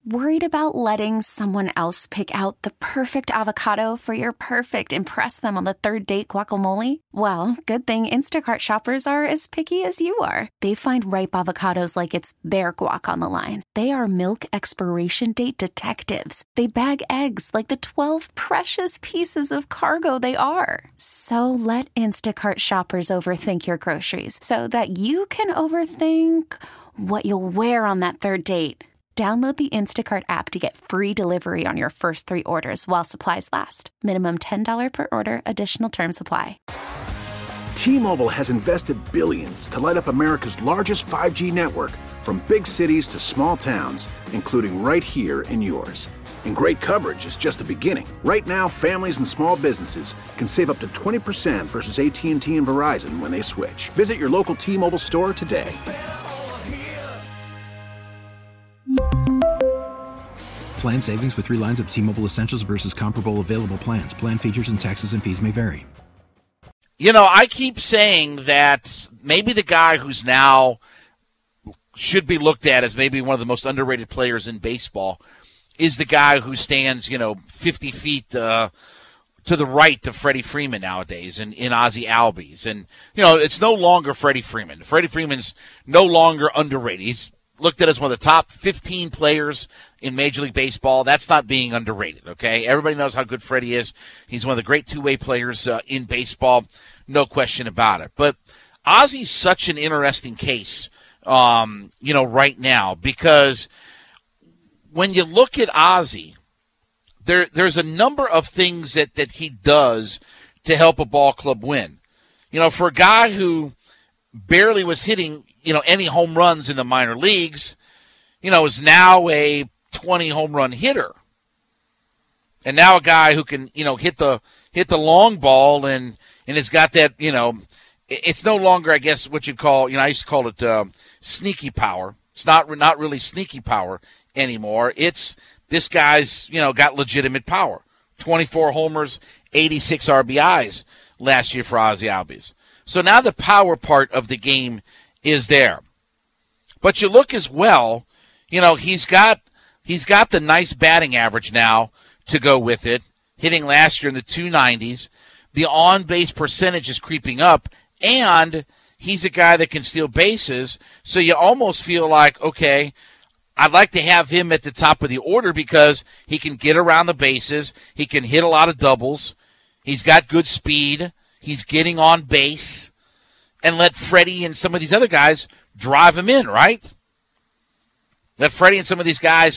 Worried about letting someone else pick out the perfect avocado for your perfect impress them on the third date guacamole? Well, good thing Instacart shoppers are as picky as you are. They find ripe avocados like it's their guac on the line. They are milk expiration date detectives. They bag eggs like the 12 precious pieces of cargo they are. So let Instacart shoppers overthink your groceries so that you can overthink what you'll wear on that third date. Download the Instacart app to get free delivery on your first 3 orders while supplies last. Minimum $10 per order. Additional terms apply. T-Mobile has invested billions to light up America's largest 5G network, from big cities to small towns, including right here in yours. And great coverage is just the beginning. Right now, families and small businesses can save up to 20% versus AT&T and Verizon when they switch. Visit your local T-Mobile store today. Plan savings with 3 lines of T-Mobile Essentials versus comparable available plans. Plan features and taxes and fees may vary. You know, I keep saying that maybe the guy who's now should be looked at as maybe one of the most underrated players in baseball is the guy who stands, 50 feet to the right of Freddie Freeman nowadays in Ozzie Albies. And, it's no longer Freddie Freeman. Freddie Freeman's no longer underrated. He's looked at as one of the top 15 players in Major League Baseball. That's not being underrated, okay? Everybody knows how good Freddie is. He's one of the great two-way players in baseball, no question about it. But Ozzie's such an interesting case, right now, because when you look at Ozzie, there's a number of things that he does to help a ball club win. For a guy who barely was hitting any home runs in the minor leagues, is now a 20 home run hitter. And now a guy who can, hit the long ball and has got that, it's no longer, I guess, what you'd call, I used to call it sneaky power. It's not really sneaky power anymore. It's this guy's, got legitimate power. 24 homers, 86 RBIs last year for Ozzie Albies. So now the power part of the game is there. But you look as well, he's got the nice batting average now to go with it, hitting last year in the 290s. The on-base percentage is creeping up, and he's a guy that can steal bases, so you almost feel like, okay, I'd like to have him at the top of the order because he can get around the bases, he can hit a lot of doubles, he's got good speed, he's getting on base, and let Freddie and some of these other guys drive him in, right? Let Freddie and some of these guys,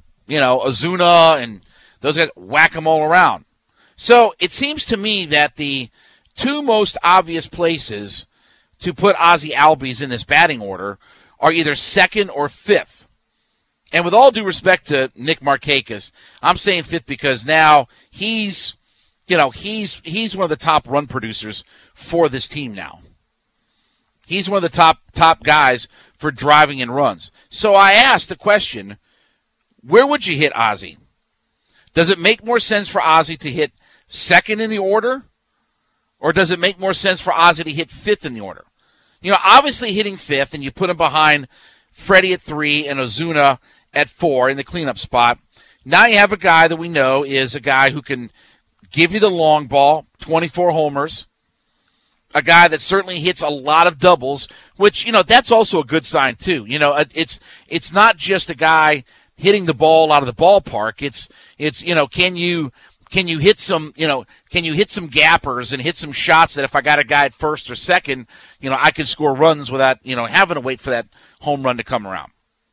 Ozuna and those guys, whack them all around. So it seems to me that the 2 most obvious places to put Ozzie Albies in this batting order are either 2nd or 5th. And with all due respect to Nick Markakis, I'm saying 5th because now he's one of the top run producers for this team now. He's one of the top guys for driving in runs. So I asked the question, where would you hit Ozzie? Does it make more sense for Ozzie to hit 2nd in the order? Or does it make more sense for Ozzie to hit 5th in the order? Obviously hitting 5th, and you put him behind Freddie at 3 and Ozuna at 4 in the cleanup spot. Now you have a guy that we know is a guy who can give you the long ball, 24 homers, a guy that certainly hits a lot of doubles, which, that's also a good sign too. It's not just a guy hitting the ball out of the ballpark. It's can you hit some gappers and hit some shots that if I got a guy at 1st or 2nd, I could score runs without, having to wait for that home run to come around.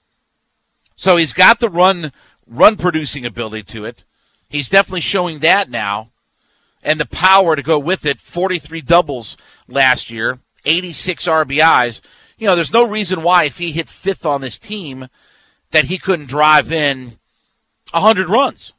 So he's got the run producing ability to it. He's definitely showing that now. And the power to go with it, 43 doubles last year, 86 RBIs. There's no reason why if he hit 5th on this team that he couldn't drive in 100 runs.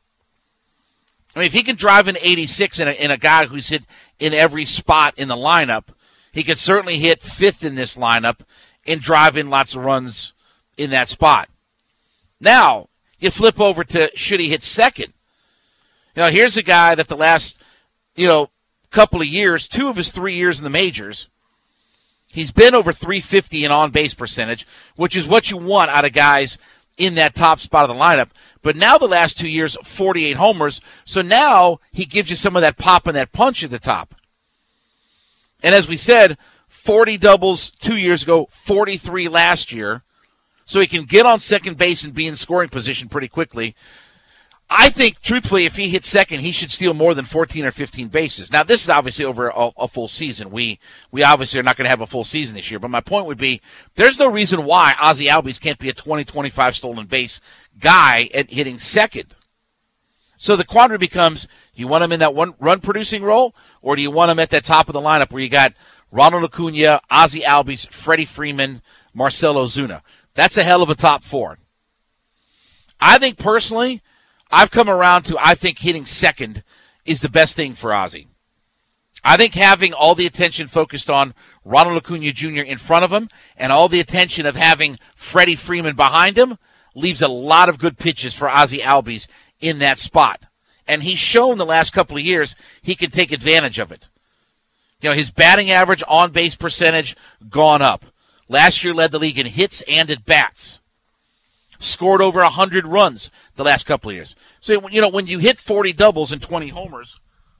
I mean, if he can drive in 86 in a guy who's hit in every spot in the lineup, he could certainly hit 5th in this lineup and drive in lots of runs in that spot. Now, you flip over to should he hit 2nd. Here's a guy that the last couple of years, 2 of his 3 years in the majors, he's been over 350 in on-base percentage, which is what you want out of guys in that top spot of the lineup. But now the last 2 years, 48 homers. So now he gives you some of that pop and that punch at the top. And as we said, 40 doubles 2 years ago, 43 last year. So he can get on second base and be in scoring position pretty quickly. I think, truthfully, if he hits second, he should steal more than 14 or 15 bases. Now, this is obviously over a full season. We obviously are not going to have a full season this year. But my point would be, there's no reason why Ozzie Albies can't be a 20-25 stolen base guy at hitting second. So the quandary becomes, you want him in that one run-producing role, or do you want him at the top of the lineup where you got Ronald Acuna, Ozzie Albies, Freddie Freeman, Marcell Ozuna? That's a hell of a top four. I think, personally, I've come around to, I think hitting second is the best thing for Ozzie. I think having all the attention focused on Ronald Acuna Jr. in front of him and all the attention of having Freddie Freeman behind him leaves a lot of good pitches for Ozzie Albies in that spot. And he's shown the last couple of years he can take advantage of it. You know, his batting average, on-base percentage, gone up. Last year led the league in hits and at bats. Scored over 100 runs the last couple of years. So, you know, when you hit 40 doubles and 20 homers,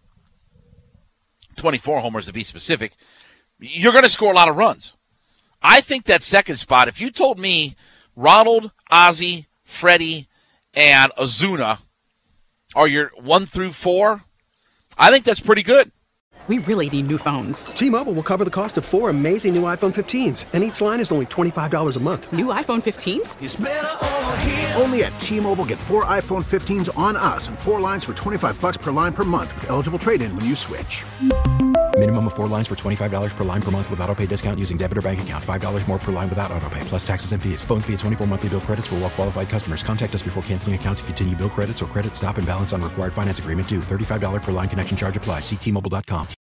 24 homers to be specific, you're going to score a lot of runs. I think that second spot, if you told me Ronald, Ozzie, Freddie, and Ozuna are your 1 through 4, I think that's pretty good. We really need new phones. T-Mobile will cover the cost of 4 amazing new iPhone 15s, and each line is only $25 a month. New iPhone 15s? It's better over here. Only at T-Mobile, get 4 iPhone 15s on us and 4 lines for $25 per line per month with eligible trade-in when you switch. Minimum of 4 lines for $25 per line per month with autopay discount using debit or bank account. $5 more per line without autopay, plus taxes and fees. Phone fee at 24 monthly bill credits for well-qualified customers. Contact us before canceling account to continue bill credits or credit stop and balance on required finance agreement due. $35 per line connection charge applies. See T-Mobile.com.